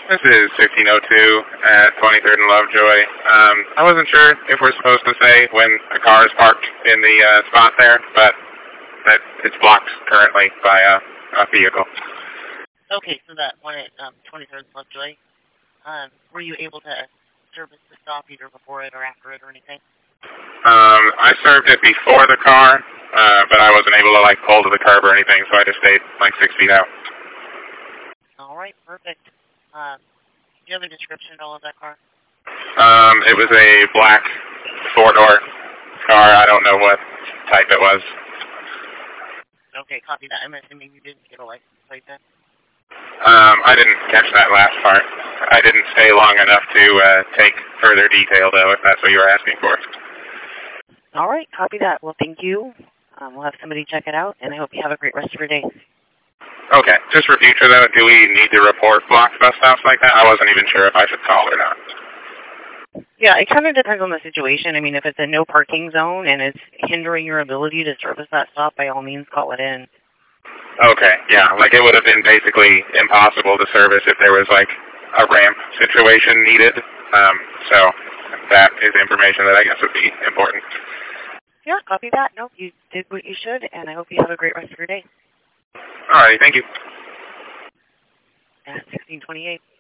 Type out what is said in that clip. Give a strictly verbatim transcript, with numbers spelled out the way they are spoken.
This is fifteen oh two at twenty-third and Lovejoy. Um, I wasn't sure if we're supposed to say when a car is parked in the uh, spot there, but that it's blocked currently by a, a vehicle. Okay, so that one at um, twenty-third and Lovejoy, um, were you able to service the stop either before it or after it or anything? Um, I served it before the car, uh, but I wasn't able to like pull to the curb or anything, so I just stayed like six feet out. All right, perfect. Um, do you have a description at all of that car? Um, it was a black four-door car. I don't know what type it was. Okay, copy that. I'm assuming you didn't get a license plate then? Um, I didn't catch that last part. I didn't stay long enough to uh, take further detail, though, if that's what you were asking for. All right, copy that. Well, thank you. Um, we'll have somebody check it out, and I hope you have a great rest of your day. Okay, just for future, though, do we need to report blocked bus stops like that? I wasn't even sure if I should call or not. Yeah, it kind of depends on the situation. I mean, if it's a no parking zone and it's hindering your ability to service that stop, by all means, call it in. Okay, yeah, like it would have been basically impossible to service if there was like a ramp situation needed. Um, so that is information that I guess would be important. Yeah, copy that. No, you did what you should, and I hope you have a great rest of your day. All right, thank you. At sixteen twenty-eight.